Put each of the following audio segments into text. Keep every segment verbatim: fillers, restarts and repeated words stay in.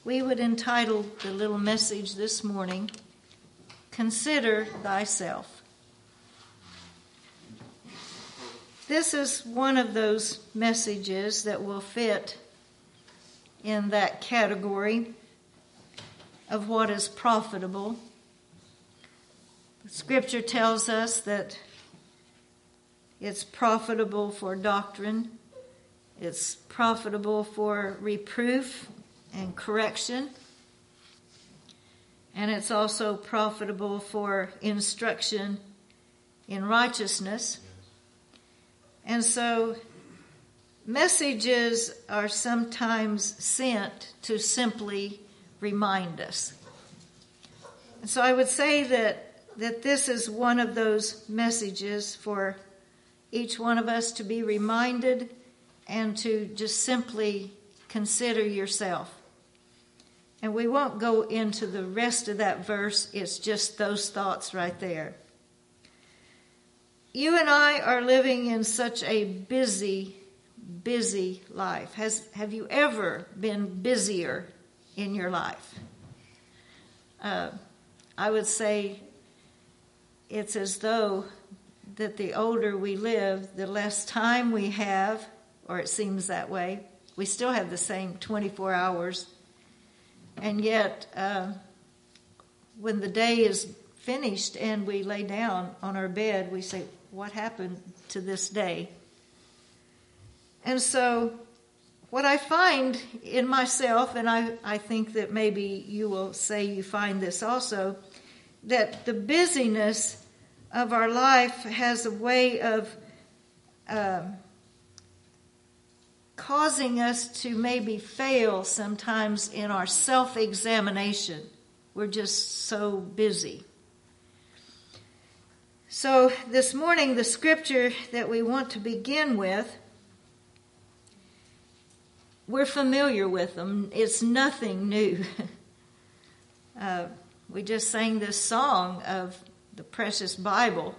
we would entitle the little message this morning, Consider Thyself. This is one of those messages that will fit in that category of what is profitable. Scripture tells us that it's profitable for doctrine, it's profitable for reproof and correction, and it's also profitable for instruction in righteousness. And so messages are sometimes sent to simply remind us. And so I would say that, that this is one of those messages for each one of us to be reminded and to just simply consider yourself. And we won't go into the rest of that verse. It's just those thoughts right there. You and I are living in such a busy, busy life. Has, have you ever been busier in your life? Uh, I would say it's as though that the older we live, the less time we have, or it seems that way. We still have the same twenty-four hours. And yet, uh, when the day is finished and we lay down on our bed, we say, what happened to this day? And so what I find in myself, and I, I think that maybe you will say you find this also, that the busyness of our life has a way of uh, causing us to maybe fail sometimes in our self-examination. We're just so busy. So this morning, the scripture that we want to begin with, we're familiar with them. It's nothing new. uh, we just sang this song of the precious Bible,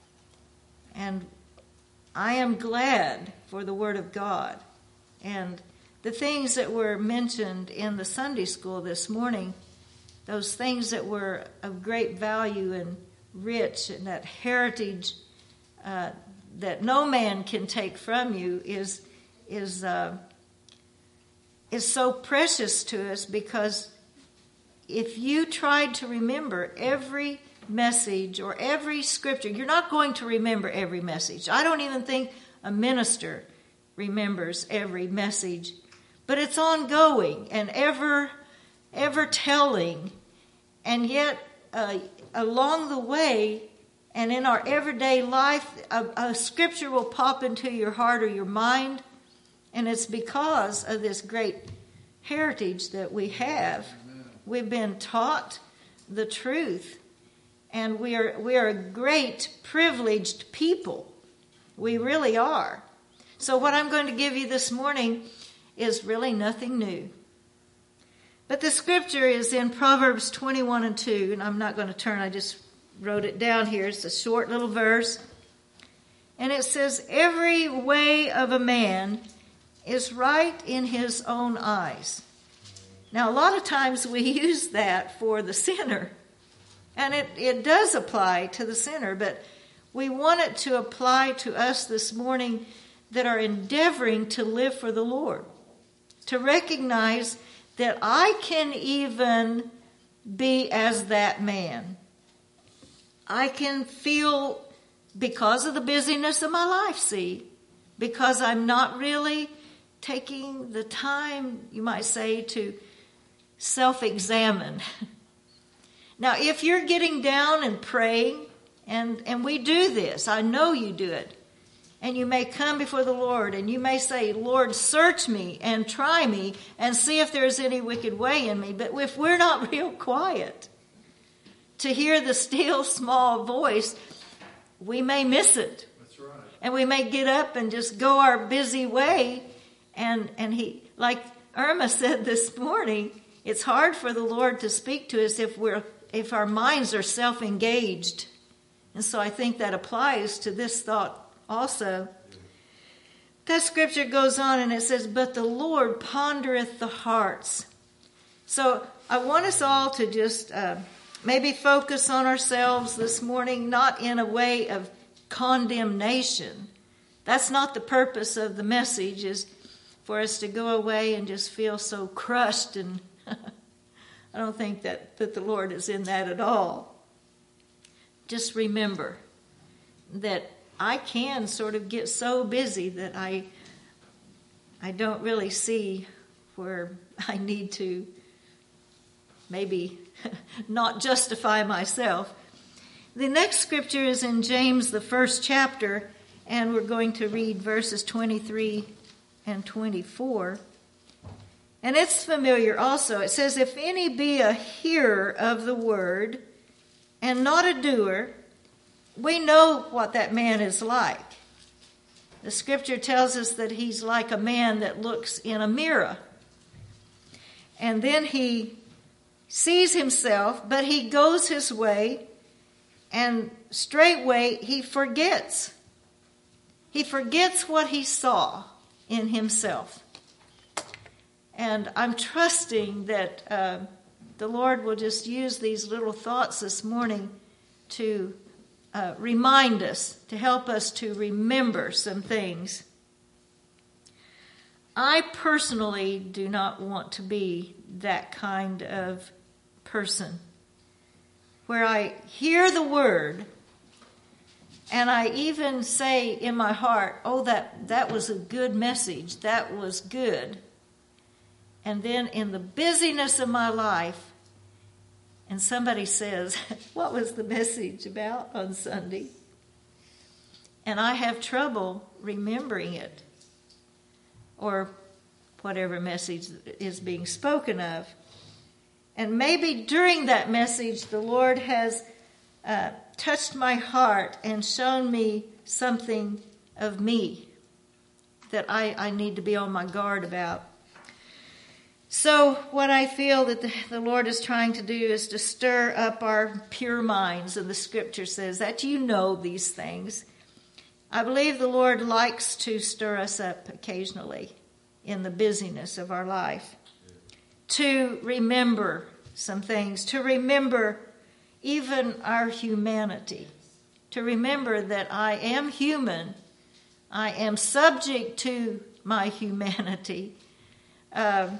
and I am glad for the Word of God. And the things that were mentioned in the Sunday school this morning, those things that were of great value and rich, and that heritage uh, that no man can take from you is is uh, is so precious to us, because if you tried to remember every message or every scripture, you're not going to remember every message. I don't even think a minister remembers every message, but it's ongoing and ever ever telling, and yet uh, along the way and in our everyday life, a, a scripture will pop into your heart or your mind, and it's because of this great heritage that we have. Amen. We've been taught the truth, and we are we are a great privileged people. We really are. So what I'm going to give you this morning is really nothing new. But the scripture is in Proverbs twenty-one and two, and I'm not going to turn, I just wrote it down here. It's a short little verse. And it says, every way of a man is right in his own eyes. Now, a lot of times we use that for the sinner, and it, it does apply to the sinner, but we want it to apply to us this morning that are endeavoring to live for the Lord, to recognize that I can even be as that man. I can feel, because of the busyness of my life, see, because I'm not really taking the time, you might say, to self-examine. Now, if you're getting down and praying, and, and we do this, I know you do it, and you may come before the Lord and you may say, Lord, search me and try me and see if there's any wicked way in me. But if we're not real quiet to hear the still small voice, we may miss it. That's right. And we may get up and just go our busy way. And, and he, like Irma said this morning, it's hard for the Lord to speak to us if we're, if our minds are self-engaged. And so I think that applies to this thought also. That scripture goes on and it says, but the Lord pondereth the hearts. So I want us all to just uh, maybe focus on ourselves this morning, not in a way of condemnation. That's not the purpose of the message, is for us to go away and just feel so crushed. And I don't think that, that the Lord is in that at all. Just remember that I can sort of get so busy that I, I don't really see where I need to maybe not justify myself. The next scripture is in James, the first chapter, and we're going to read verses twenty-three and twenty-four. And it's familiar also. It says, if any be a hearer of the word and not a doer, we know what that man is like. The scripture tells us that he's like a man that looks in a mirror. And then he sees himself, but he goes his way, and straightway he forgets. He forgets what he saw in himself. And I'm trusting that uh, the Lord will just use these little thoughts this morning to uh, remind us, to help us to remember some things. I personally do not want to be that kind of person where I hear the word and I even say in my heart, oh, that, that was a good message. That was good. And then in the busyness of my life, and somebody says, what was the message about on Sunday? And I have trouble remembering it, or whatever message is being spoken of. And maybe during that message, the Lord has uh, touched my heart and shown me something of me that I, I need to be on my guard about. So what I feel that the, the Lord is trying to do is to stir up our pure minds. And the scripture says that you know these things. I believe the Lord likes to stir us up occasionally in the busyness of our life, to remember some things, to remember even our humanity, to remember that I am human, I am subject to my humanity, uh,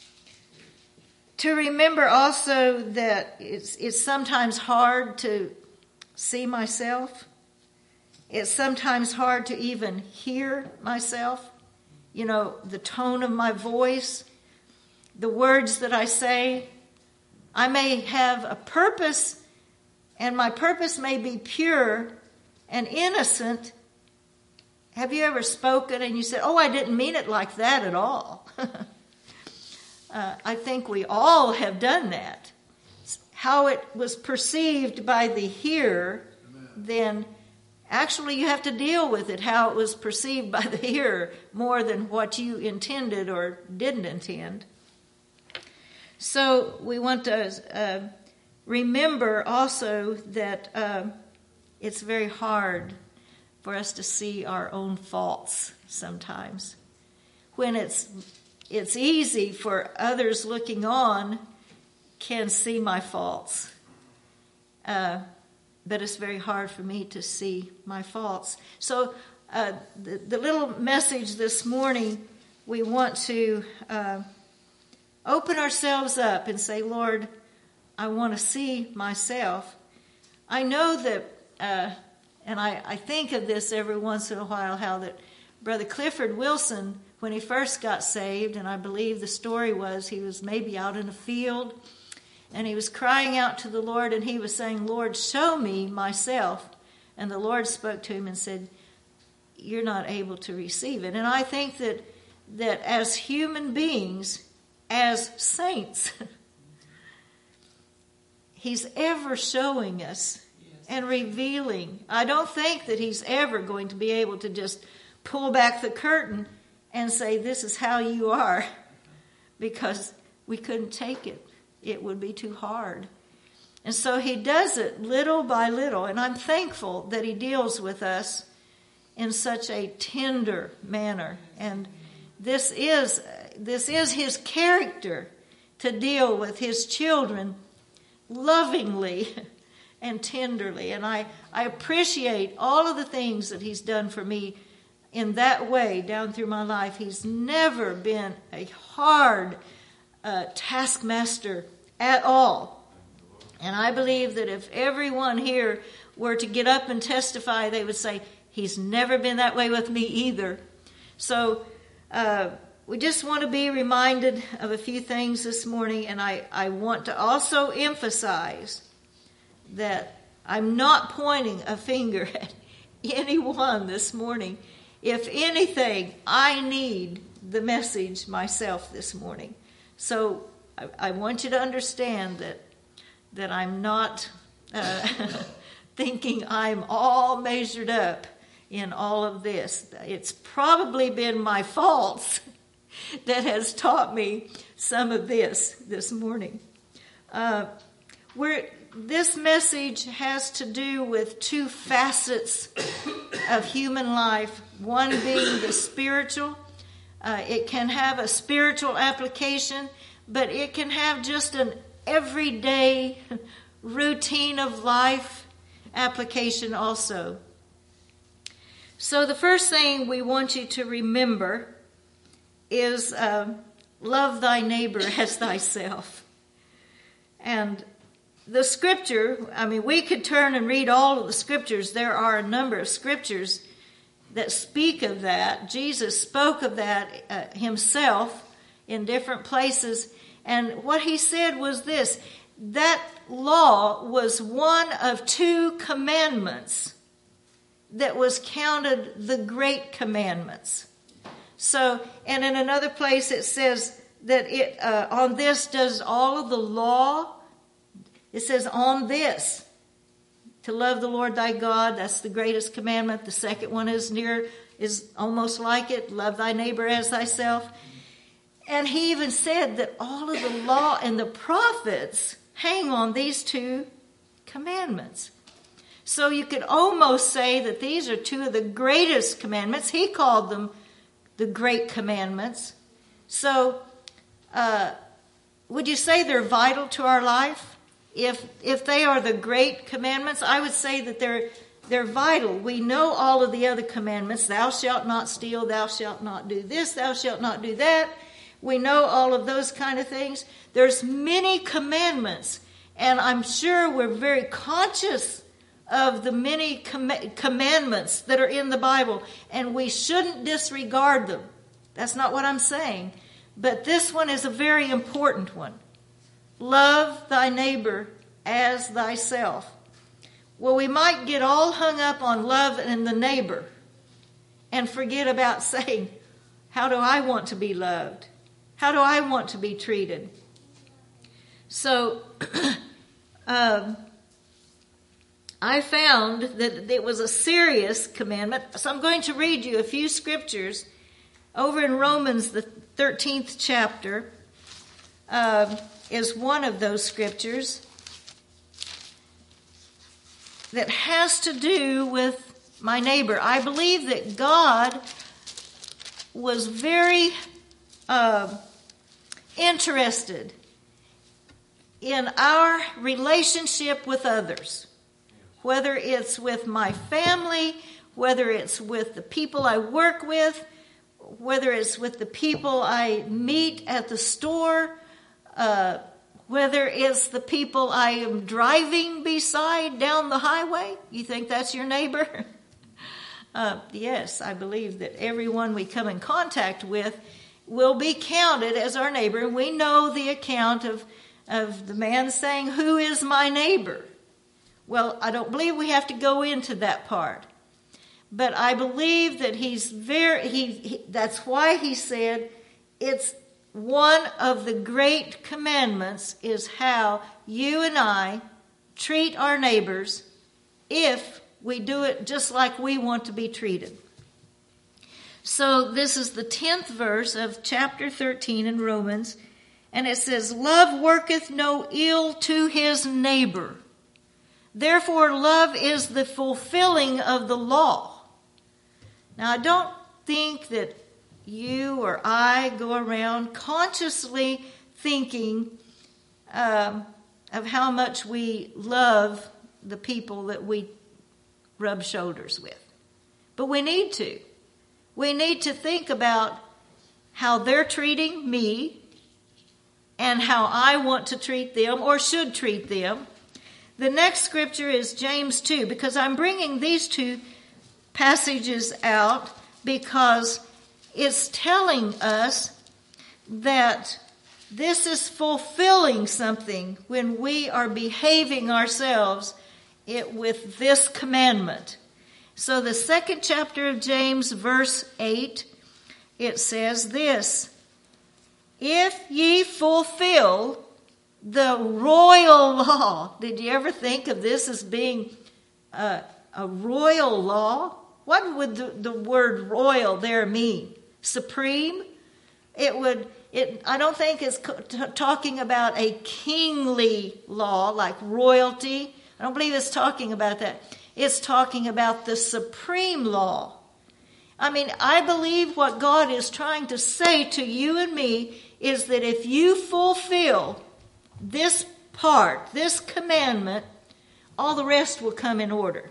to remember also that it's, it's sometimes hard to see myself. It's sometimes hard to even hear myself. You know, the tone of my voice, the words that I say. I may have a purpose, and my purpose may be pure and innocent. Have you ever spoken and you said, oh, I didn't mean it like that at all? uh, I think we all have done that. How it was perceived by the hearer, then actually you have to deal with it, how it was perceived by the hearer, more than what you intended or didn't intend. So we want to uh, remember also that uh, it's very hard for us to see our own faults sometimes. When it's it's easy for others looking on can see my faults. Uh, but it's very hard for me to see my faults. So uh, the, the little message this morning, we want to uh, open ourselves up and say, Lord, I want to see myself. I know that, uh, and I, I think of this every once in a while, how that Brother Clifford Wilson, when he first got saved, and I believe the story was he was maybe out in a field, and he was crying out to the Lord, and he was saying, Lord, show me myself. And the Lord spoke to him and said, you're not able to receive it. And I think that that as human beings, as saints, he's ever showing us and revealing. I don't think that he's ever going to be able to just pull back the curtain and say, this is how you are, because we couldn't take it. It would be too hard. And so he does it little by little, and I'm thankful that he deals with us in such a tender manner. And this is this is his character, to deal with his children lovingly and tenderly. And I, I appreciate all of the things that he's done for me in that way down through my life. He's never been a hard uh, taskmaster at all. And I believe that if everyone here were to get up and testify, they would say, he's never been that way with me either. So uh, we just want to be reminded of a few things this morning. And I, I want to also emphasize that I'm not pointing a finger at anyone this morning. If anything, I need the message myself this morning. So I, I want you to understand that that I'm not uh, thinking I'm all measured up in all of this. It's probably been my faults that has taught me some of this this morning. Uh, we're, this message has to do with two facets of human life, one being the spiritual. Uh, it can have a spiritual application, but it can have just an everyday routine of life application also. So the first thing we want you to remember is uh, love thy neighbor as thyself. And the scripture, I mean, we could turn and read all of the scriptures. There are a number of scriptures that speak of that. Jesus spoke of that uh, himself in different places. And what he said was this: that law was one of two commandments that was counted the great commandments. So, and in another place it says that it uh, on this does all of the law. It says on this, to love the Lord thy God, that's the greatest commandment. The second one is near, is almost like it, love thy neighbor as thyself. And he even said that all of the law and the prophets hang on these two commandments. So you could almost say that these are two of the greatest commandments. He called them the great commandments. So uh, would you say they're vital to our life? If if they are the great commandments, I would say that they're they're vital. We know all of the other commandments. Thou shalt not steal, thou shalt not do this, thou shalt not do that. We know all of those kind of things. There's many commandments, and I'm sure we're very conscious of the many com- commandments that are in the Bible, and we shouldn't disregard them. That's not what I'm saying. But this one is a very important one. Love thy neighbor as thyself. Well, we might get all hung up on love and the neighbor and forget about saying, how do I want to be loved? How do I want to be treated? So um, I found that it was a serious commandment. So I'm going to read you a few scriptures over in Romans, the thirteenth chapter, uh, is one of those scriptures that has to do with my neighbor. I believe that God was very uh, interested in our relationship with others, whether it's with my family, whether it's with the people I work with, whether it's with the people I meet at the store, uh, whether it's the people I am driving beside down the highway. You think that's your neighbor? uh, yes, I believe that everyone we come in contact with will be counted as our neighbor. And we know the account of, of the man saying, who is my neighbor? Well, I don't believe we have to go into that part. But I believe that he's very, he, he that's why he said it's one of the great commandments is how you and I treat our neighbors if we do it just like we want to be treated. So this is the tenth verse of chapter thirteen in Romans, and it says, love worketh no ill to his neighbor. Therefore love is the fulfilling of the law. Now I don't think that you or I go around consciously thinking um, of how much we love the people that we rub shoulders with. But we need to. We need to think about how they're treating me and how I want to treat them or should treat them. The next scripture is James two, because I'm bringing these two passages out because it's telling us that this is fulfilling something when we are behaving ourselves it, with this commandment. So the second chapter of James, verse eight, it says this: if ye fulfill the royal law. Did you ever think of this as being a, a royal law? What would the, the word royal there mean? Supreme? It would. It. I don't think it's t- talking about a kingly law like royalty. I don't believe it's talking about that. It's talking about the supreme law. I mean, I believe what God is trying to say to you and me is that if you fulfill this part, this commandment, all the rest will come in order.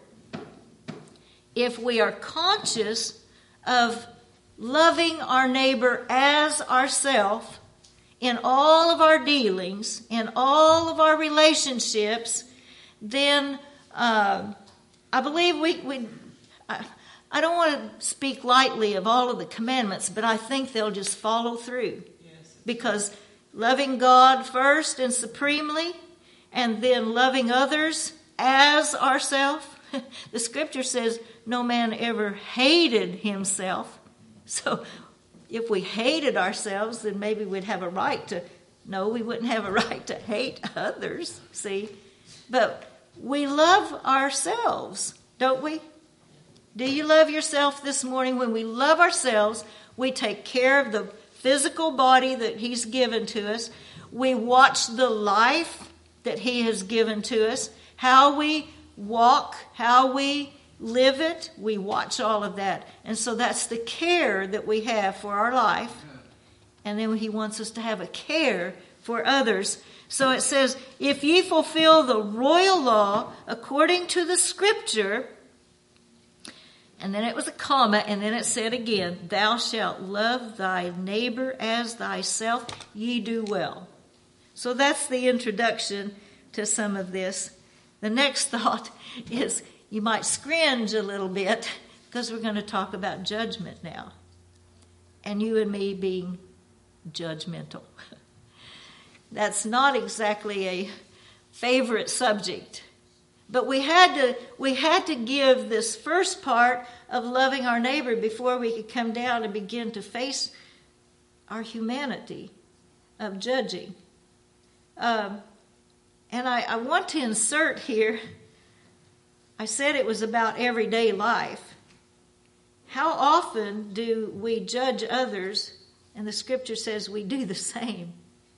If we are conscious of loving our neighbor as ourselves in all of our dealings, in all of our relationships, then uh, I believe we... we I, I don't want to speak lightly of all of the commandments, but I think they'll just follow through. Yes. Because loving God first and supremely, and then loving others as ourselves. The scripture says no man ever hated himself. So if we hated ourselves, then maybe we'd have a right to, no, we wouldn't have a right to hate others, see? But we love ourselves, don't we? Do you love yourself this morning? When we love ourselves, we take care of the physical body that he's given to us. We watch the life that he has given to us. How we walk, how we live it. We watch all of that. And so that's the care that we have for our life. And then he wants us to have a care for others. So it says, if ye fulfill the royal law according to the scripture... And then it was a comma, and then it said again, thou shalt love thy neighbor as thyself, ye do well. So that's the introduction to some of this. The next thought is you might scringe a little bit because we're going to talk about judgment now. And you and me being judgmental. That's not exactly a favorite subject. But we had to we had to give this first part of loving our neighbor before we could come down and begin to face our humanity of judging. Um, and I, I want to insert here, I said it was about everyday life. How often do we judge others? And the scripture says we do the same.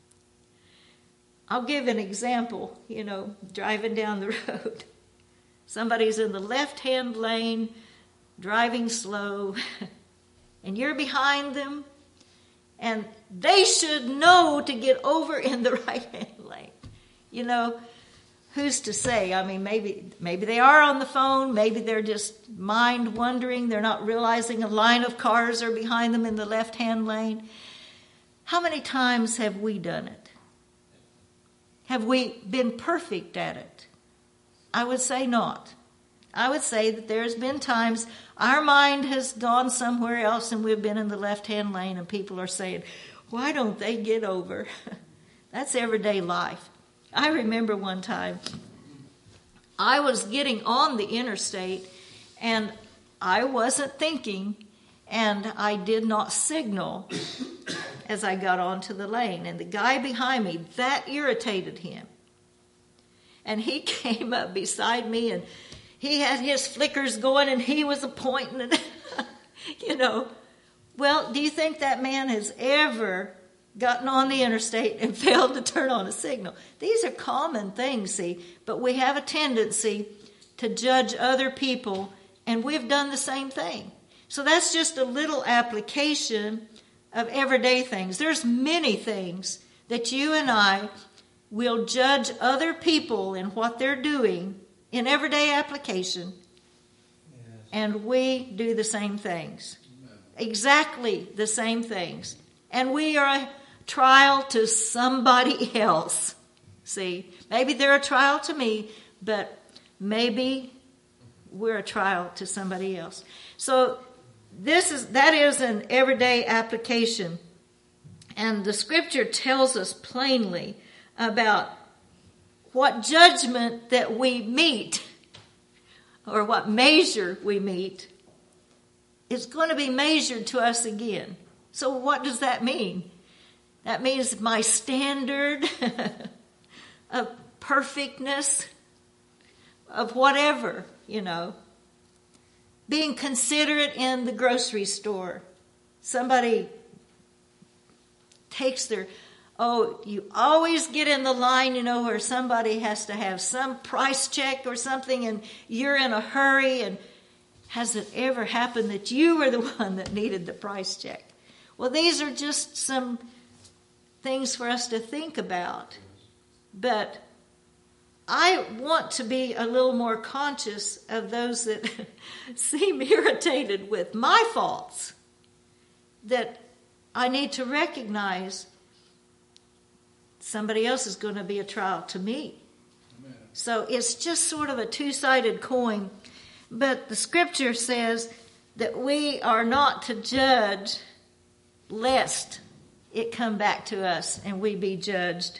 I'll give an example, you know, driving down the road. Somebody's in the left-hand lane, driving slow, and you're behind them, and they should know to get over in the right-hand lane. You know, who's to say? I mean, maybe maybe they are on the phone, maybe they're just mind-wandering, they're not realizing a line of cars are behind them in the left-hand lane. How many times have we done it? Have we been perfect at it? I would say not. I would say that there's been times our mind has gone somewhere else and we've been in the left-hand lane and people are saying, why don't they get over? That's everyday life. I remember one time I was getting on the interstate and I wasn't thinking and I did not signal as I got onto the lane. And the guy behind me, that irritated him. And he came up beside me and he had his flickers going and he was pointing at, you know. Well, do you think that man has ever gotten on the interstate and failed to turn on a signal? These are common things, see, but we have a tendency to judge other people, and we've done the same thing. So that's just a little application of everyday things. There's many things that you and I will judge other people in what they're doing in everyday application, yes. And we do the same things. Amen. Exactly the same things. And we are a trial to somebody else. See, maybe they're a trial to me, but maybe we're a trial to somebody else. So this is that is an everyday application. And the scripture tells us plainly about what judgment that we meet, or what measure we meet, is going to be measured to us again. So what does that mean? That means my standard of perfectness, of whatever, you know. Being considerate in the grocery store. Somebody takes their, oh, you always get in the line, you know, where somebody has to have some price check or something and you're in a hurry, and has it ever happened that you were the one that needed the price check? Well, these are just some things for us to think about. But I want to be a little more conscious of those that seem irritated with my faults, that I need to recognize somebody else is going to be a trial to me. Amen. So it's just sort of a two-sided coin. But the scripture says that we are not to judge lest it come back to us and we be judged.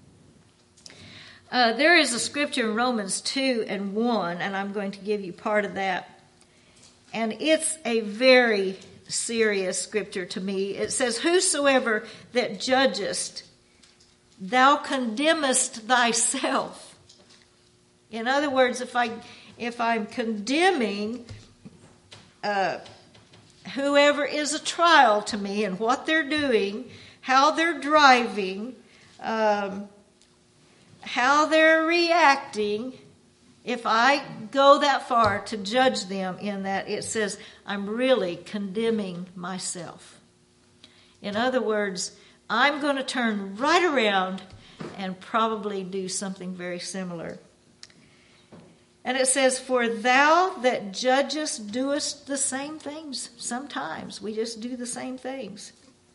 Uh, there is a scripture in Romans two and one, and I'm going to give you part of that. And it's a very serious scripture to me. It says, whosoever that judgest, thou condemnest thyself. In other words, if I if I'm condemning uh, whoever is a trial to me and what they're doing, how they're driving, um, how they're reacting, if I go that far to judge them in that, it says I'm really condemning myself. In other words, I'm going to turn right around and probably do something very similar. And it says, for thou that judgest doest the same things. Sometimes we just do the same things.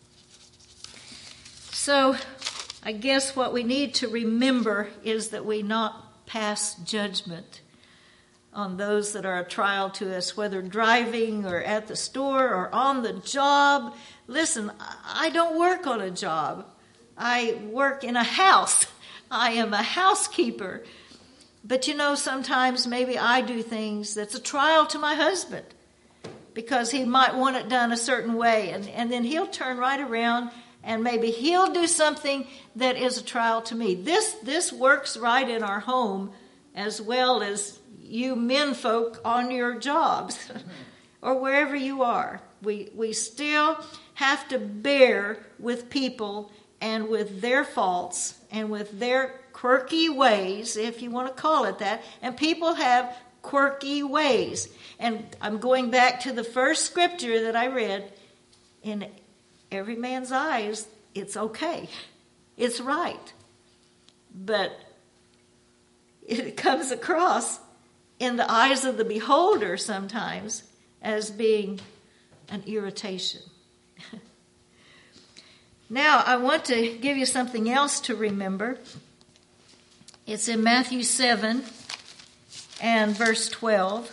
So I guess what we need to remember is that we not pass judgment on those that are a trial to us, whether driving or at the store or on the job. Listen, I don't work on a job. I work in a house. I am a housekeeper. But you know, sometimes maybe I do things that's a trial to my husband because he might want it done a certain way. And, and then he'll turn right around and maybe he'll do something that is a trial to me. This, this works right in our home as well as you men folk on your jobs or wherever you are. We, we still have to bear with people and with their faults and with their quirky ways, if you want to call it that. And people have quirky ways. And I'm going back to the first scripture that I read. In every man's eyes, it's okay. It's right. But it comes across in the eyes of the beholder sometimes as being an irritation. Now, I want to give you something else to remember. It's in Matthew seven and verse twelve.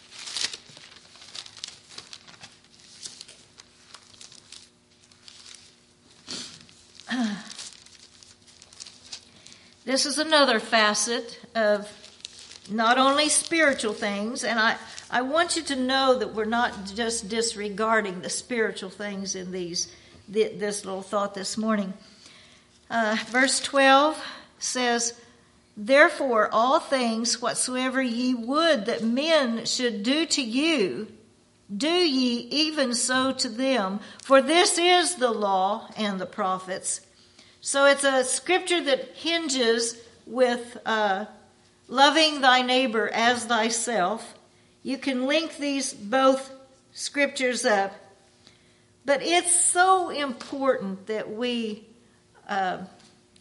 This is another facet of not only spiritual things, and I, I want you to know that we're not just disregarding the spiritual things in these this little thought this morning. Uh, verse twelve says, therefore all things whatsoever ye would that men should do to you, do ye even so to them, for this is the law and the prophets. So it's a scripture that hinges with uh, loving thy neighbor as thyself. You can link these both scriptures up. But it's so important that we uh,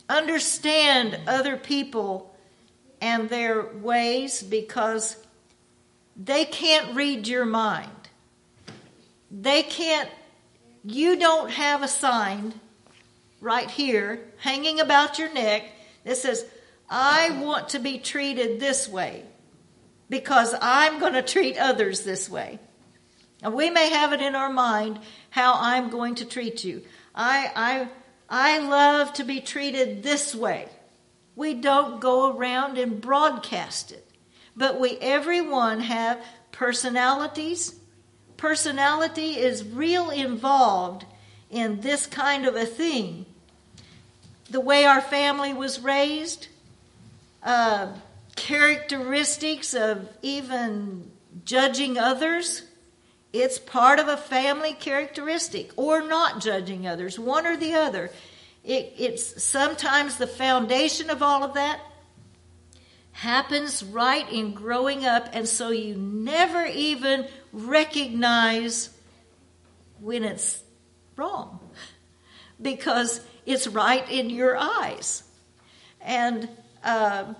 understand other people and their ways, because they can't read your mind. They can't, you don't have a sign right here hanging about your neck that says, I want to be treated this way because I'm going to treat others this way. And we may have it in our mind how I'm going to treat you. I, I, I love to be treated this way. We don't go around and broadcast it. But we, everyone have personalities. Personality is real involved in this kind of a thing. The way our family was raised, uh, characteristics of even judging others, it's part of a family characteristic, or not judging others, one or the other. It, it's sometimes the foundation of all of that happens right in growing up, and so you never even recognize when it's wrong because it's right in your eyes. And uh,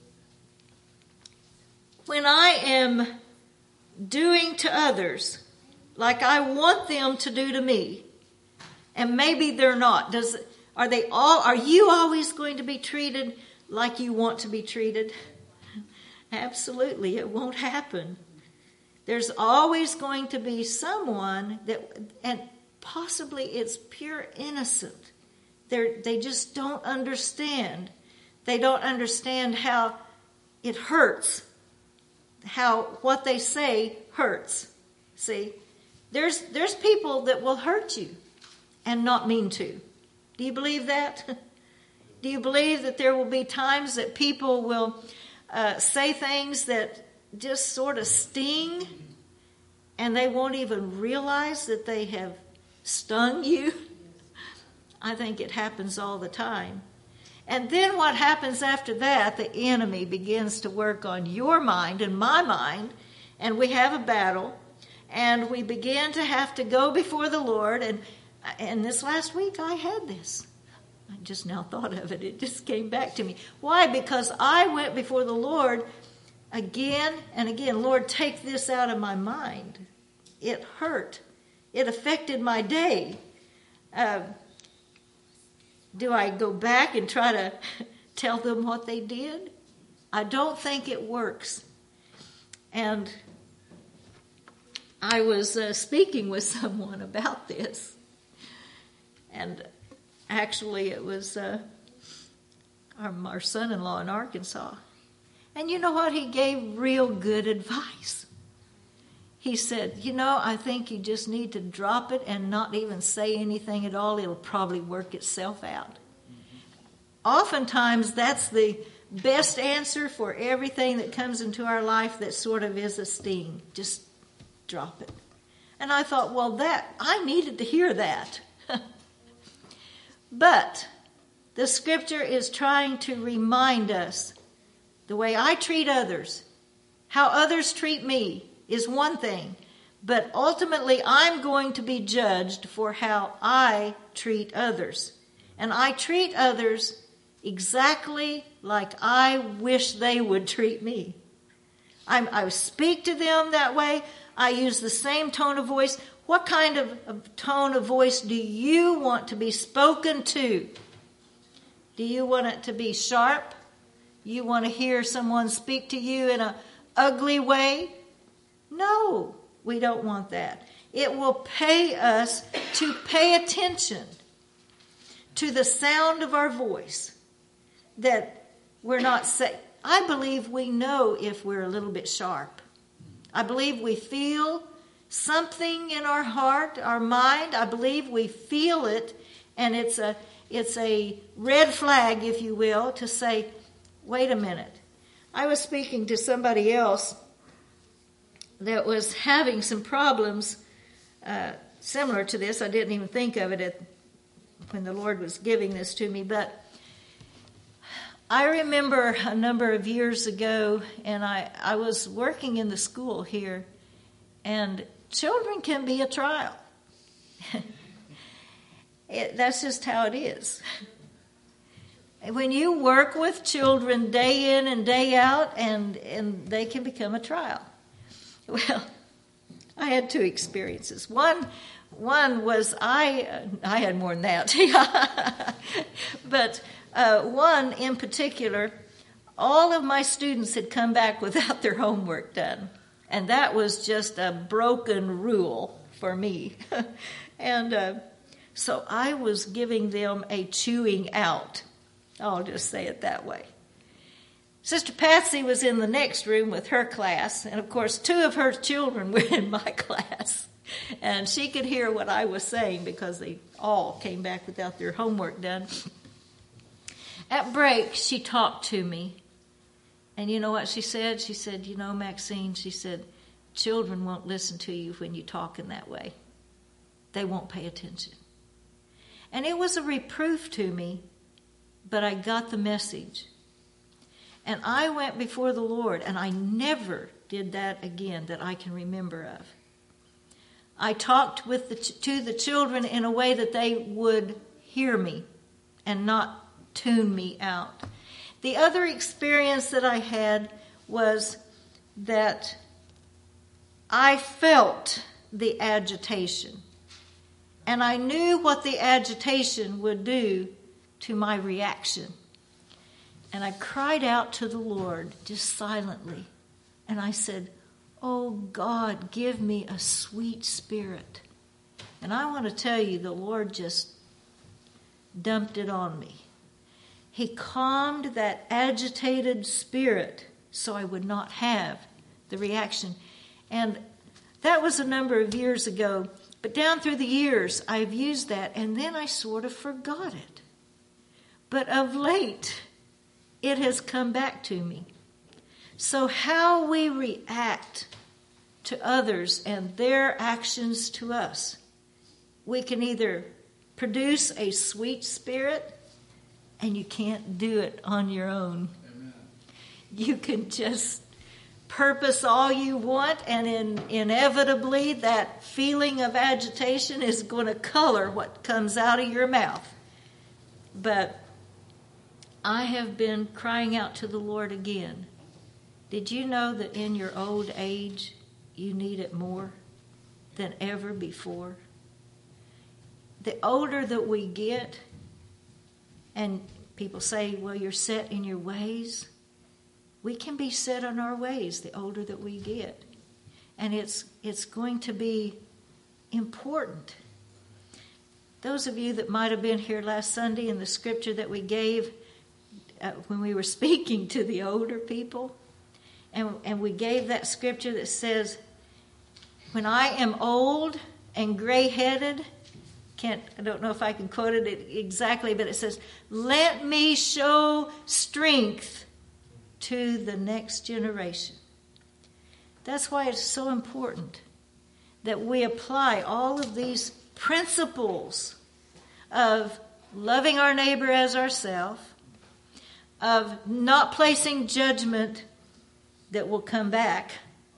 when I am doing to others like I want them to do to me, and maybe they're not, does are they all? Are you always going to be treated like you want to be treated? Absolutely, it won't happen. There's always going to be someone that, and possibly it's pure innocent. They they just don't understand. They don't understand how it hurts. How what they say hurts. See, there's there's people that will hurt you and not mean to. Do you believe that? Do you believe that there will be times that people will uh, say things that just sort of sting, and they won't even realize that they have stung you? I think it happens all the time. And then what happens after that, the enemy begins to work on your mind and my mind, and we have a battle, and we begin to have to go before the Lord. And and this last week I had this. I just now thought of it. It just came back to me. Why? Because I went before the Lord again and again. Lord, take this out of my mind. It hurt. It affected my day. Uh, do I go back and try to tell them what they did? I don't think it works. And I was uh, speaking with someone about this. And actually it was uh, our, our son-in-law in Arkansas. And you know what? He gave real good advice. He said, you know, I think you just need to drop it and not even say anything at all. It'll probably work itself out. Oftentimes, that's the best answer for everything that comes into our life that sort of is a sting. Just drop it. And I thought, well, that I needed to hear that. But the scripture is trying to remind us the way I treat others, how others treat me, is one thing, but ultimately I'm going to be judged for how I treat others. And I treat others exactly like I wish they would treat me. I'm, I speak to them that way. I use the same tone of voice. What kind of, of tone of voice do you want to be spoken to? Do you want it to be sharp? You want to hear someone speak to you in an ugly way? No, we don't want that. It will pay us to pay attention to the sound of our voice, that we're not saying. I believe we know if we're a little bit sharp. I believe we feel something in our heart, our mind. I believe we feel it, and it's a it's a red flag, if you will, to say, wait a minute. I was speaking to somebody else that was having some problems uh, similar to this. I didn't even think of it at, when the Lord was giving this to me. But I remember a number of years ago, and I, I was working in the school here, and children can be a trial. it, that's just how it is. when you work with children day in and day out, and, and they can become a trial. Well, I had two experiences. One one was I, I had more than that. But uh, one in particular, all of my students had come back without their homework done. And that was just a broken rule for me. and uh, so I was giving them a chewing out. I'll just say it that way. Sister Patsy was in the next room with her class, and of course two of her children were in my class. And she could hear what I was saying because they all came back without their homework done. At break, she talked to me. And you know what she said? She said, you know, Maxine, she said, children won't listen to you when you talk in that way. They won't pay attention. And it was a reproof to me, but I got the message. And I went before the Lord, and I never did that again that I can remember of. I talked with the, to the children in a way that they would hear me and not tune me out. The other experience that I had was that I felt the agitation. And I knew what the agitation would do to my reaction. And I cried out to the Lord just silently. And I said, oh God, give me a sweet spirit. And I want to tell you, the Lord just dumped it on me. He calmed that agitated spirit so I would not have the reaction. And that was a number of years ago. But down through the years, I've used that, and then I sort of forgot it. But of late, it has come back to me. So how we react to others and their actions to us, we can either produce a sweet spirit, and you can't do it on your own. Amen. You can just purpose all you want, and in, inevitably that feeling of agitation is going to color what comes out of your mouth. But I have been crying out to the Lord again. Did you know that in your old age you need it more than ever before? The older that we get, and people say, well, you're set in your ways. We can be set on our ways the older that we get. And it's it's going to be important. Those of you that might have been here last Sunday in the scripture that we gave uh, when we were speaking to the older people, and, and we gave that scripture that says, when I am old and gray-headed, Can't, I don't know if I can quote it exactly, but it says, let me show strength to the next generation. That's why it's so important that we apply all of these principles of loving our neighbor as ourselves, of not placing judgment that will come back,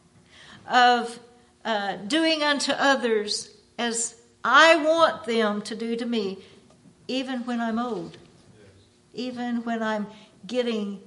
of uh, doing unto others as I want them to do to me, even when I'm old, even when I'm getting,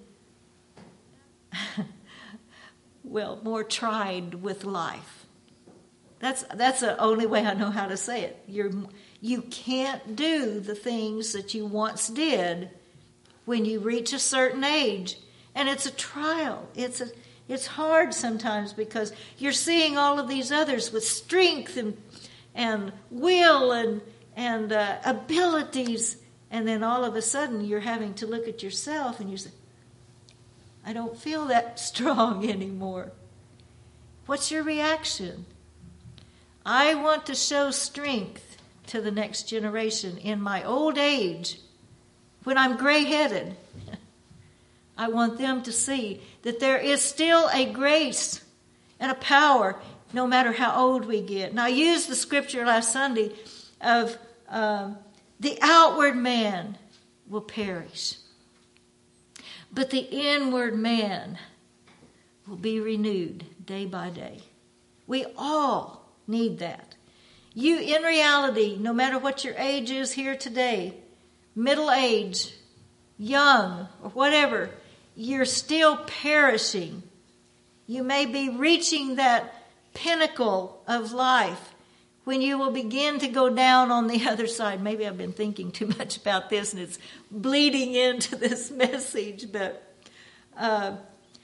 well, more tried with life. That's that's the only way I know how to say it. You're you can't do the things that you once did when you reach a certain age, and it's a trial. It's a it's hard sometimes because you're seeing all of these others with strength and. and will and and uh, abilities, and then all of a sudden you're having to look at yourself and you say, I don't feel that strong anymore. What's your reaction? I want to show strength to the next generation in my old age, when I'm gray-headed. I want them to see that there is still a grace and a power no matter how old we get. And I used the scripture last Sunday of um, the outward man will perish, but the inward man will be renewed day by day. We all need that. You, in reality, no matter what your age is here today, middle age, young, or whatever, you're still perishing. You may be reaching that pinnacle of life when you will begin to go down on the other side. Maybe I've been thinking too much about this and it's bleeding into this message, but uh,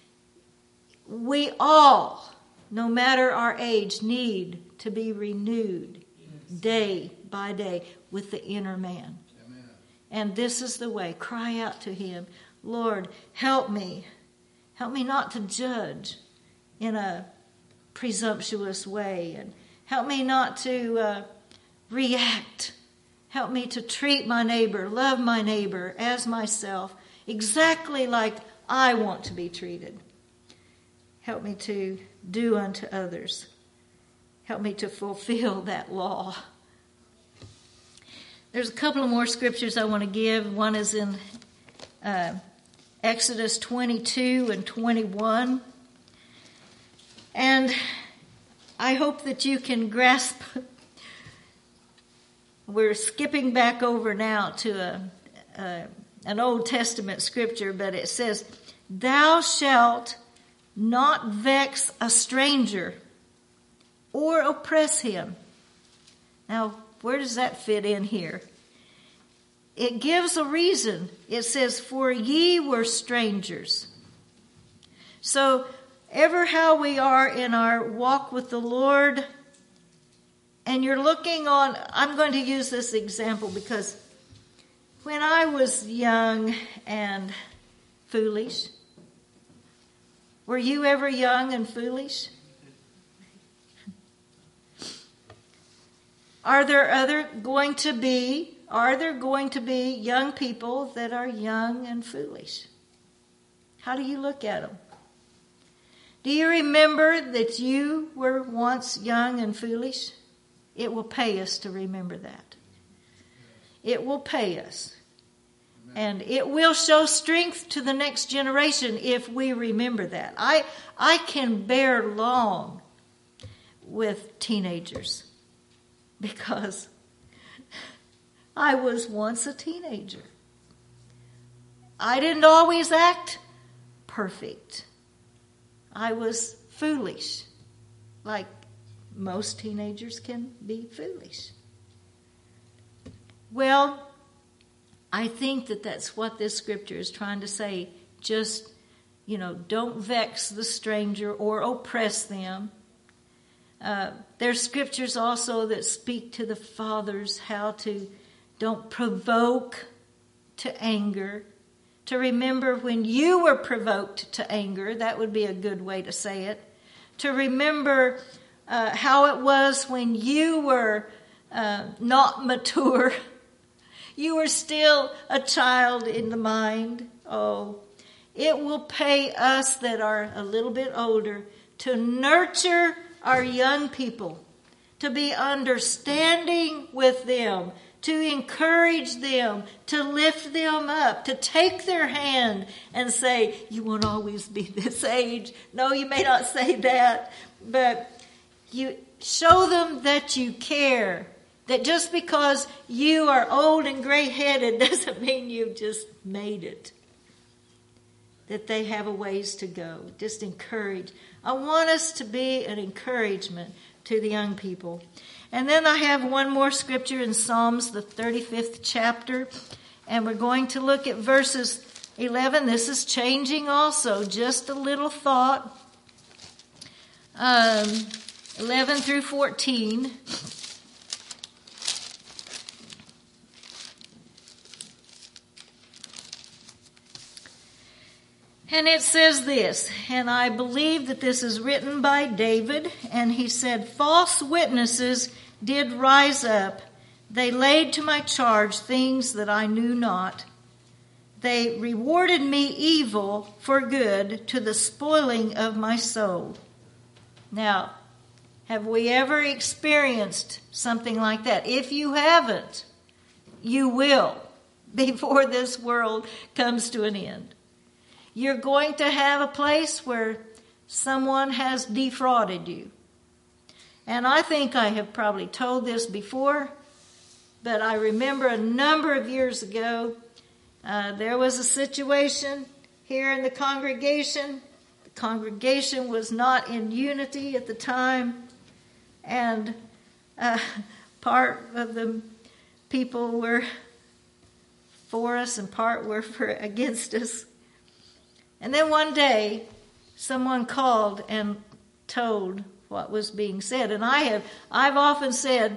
we all, no matter our age, need to be renewed day by day with the inner man. Amen. And this is the way. Cry out to him, Lord, help me. Help me not to judge in a presumptuous way, and help me not to uh, react. Help me to treat my neighbor, love my neighbor as myself, exactly like I want to be treated. Help me to do unto others. Help me to fulfill that law. There's a couple of more scriptures I want to give. One is in uh, Exodus twenty-two and twenty-one. And I hope that you can grasp. We're skipping back over now to a, a, an Old Testament scripture, but it says, "Thou shalt not vex a stranger or oppress him." Now, where does that fit in here? It gives a reason. It says, "For ye were strangers." So, ever how we are in our walk with the Lord, and you're looking on, I'm going to use this example because when I was young and foolish, were you ever young and foolish? Are there other going to be, are there going to be young people that are young and foolish? How do you look at them? Do you remember that you were once young and foolish? It will pay us to remember that. It will pay us. And it will show strength to the next generation if we remember that. I, I can bear long with teenagers because I was once a teenager. I didn't always act perfect. I was foolish, like most teenagers can be foolish. Well, I think that that's what this scripture is trying to say. Just, you know, don't vex the stranger or oppress them. Uh, there's scriptures also that speak to the fathers how to don't provoke to anger. To remember when you were provoked to anger, that would be a good way to say it. To remember uh, how it was when you were uh, not mature. You were still a child in the mind. Oh, it will pay us that are a little bit older to nurture our young people, to be understanding with them, to encourage them, to lift them up, to take their hand and say, you won't always be this age. No, you may not say that, but you show them that you care. That just because you are old and gray-headed doesn't mean you've just made it. That they have a ways to go. Just encourage. I want us to be an encouragement to the young people. And then I have one more scripture in Psalms, the thirty-fifth chapter. And we're going to look at verses eleven. This is changing also. Just a little thought. Um, eleven through fourteen. And it says this, and I believe that this is written by David, and he said, false witnesses did rise up. They laid to my charge things that I knew not. They rewarded me evil for good to the spoiling of my soul. Now, have we ever experienced something like that? If you haven't, you will before this world comes to an end. You're going to have a place where someone has defrauded you. And I think I have probably told this before, but I remember a number of years ago, Uh, there was a situation here in the congregation. The congregation was not in unity at the time, and uh, part of the people were for us and part were for against us. And then one day, someone called and told what was being said. And I have, I've often said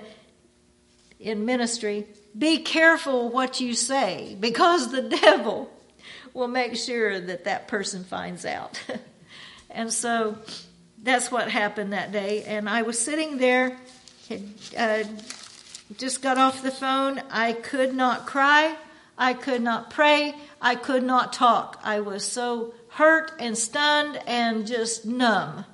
in ministry, be careful what you say, because the devil will make sure that that person finds out. And so that's what happened that day. And I was sitting there, had, uh, just got off the phone. I could not cry. I could not pray. I could not talk. I was so hurt and stunned and just numb.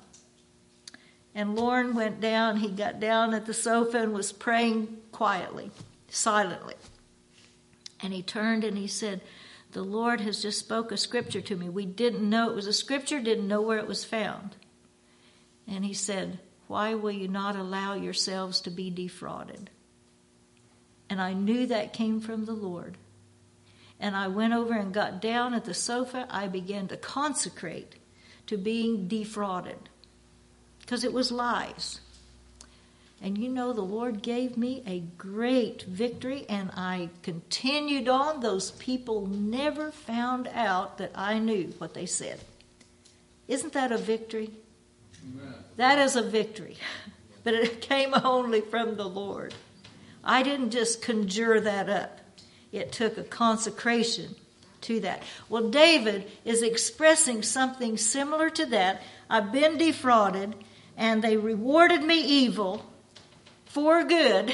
And Lauren went down. He got down at the sofa and was praying quietly, silently. And he turned and he said, the Lord has just spoke a scripture to me. We didn't know it was a scripture, didn't know where it was found. And he said, why will you not allow yourselves to be defrauded? And I knew that came from the Lord. And I went over and got down at the sofa. I began to consecrate to being defrauded, because it was lies. And you know, the Lord gave me a great victory, and I continued on. Those people never found out that I knew what they said. Isn't that a victory? Amen. That is a victory. But it came only from the Lord. I didn't just conjure that up. It took a consecration to that. Well, David is expressing something similar to that. I've been defrauded, and they rewarded me evil for good.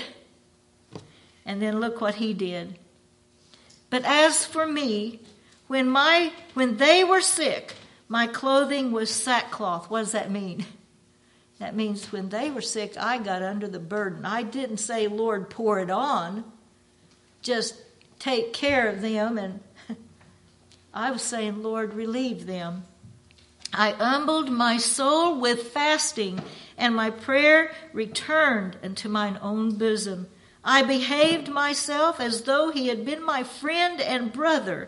And then look what he did. But as for me, when my when they were sick, my clothing was sackcloth. What does that mean? That means when they were sick, I got under the burden. I didn't say, Lord, pour it on. Just take care of them. And I was saying, Lord, relieve them. I humbled my soul with fasting, and my prayer returned unto mine own bosom. I behaved myself as though he had been my friend and brother.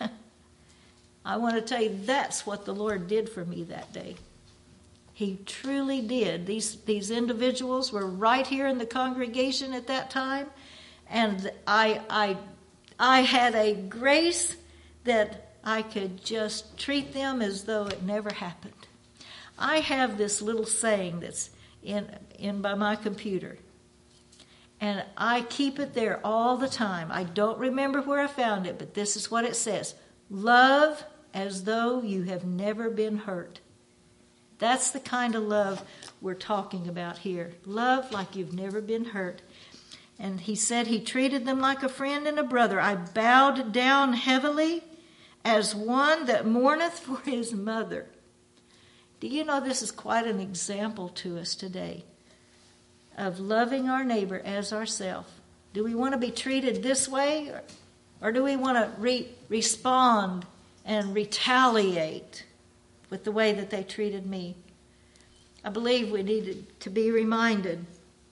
I want to tell you, that's what the Lord did for me that day. He truly did. These, these individuals were right here in the congregation at that time, and I, I, I had a grace that I could just treat them as though it never happened. I have this little saying that's in in by my computer, and I keep it there all the time. I don't remember where I found it, but this is what it says. Love as though you have never been hurt. That's the kind of love we're talking about here. Love like you've never been hurt. And he said he treated them like a friend and a brother. I bowed down heavily as one that mourneth for his mother. Do you know this is quite an example to us today of loving our neighbor as ourselves? Do we want to be treated this way, or, or do we want to re- respond and retaliate with the way that they treated me? I believe we need to be reminded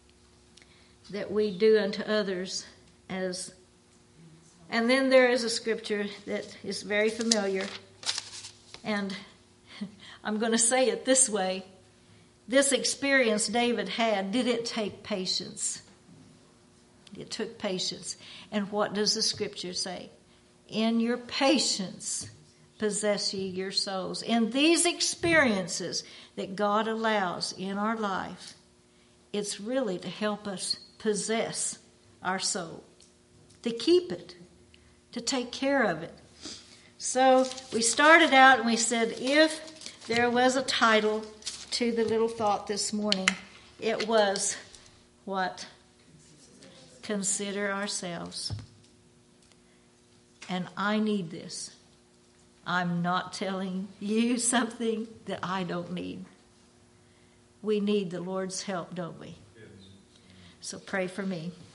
that we do unto others as... And then there is a scripture that is very familiar, and I'm going to say it this way. This experience David had, did it take patience? It took patience. And what does the scripture say? In your patience possess ye your souls. In these experiences that God allows in our life, it's really to help us possess our soul, to keep it, to take care of it. So we started out and we said, if there was a title to the little thought this morning, it was what? Consider ourselves. And I need this. I'm not telling you something that I don't need. We need the Lord's help, don't we? Yes. So pray for me.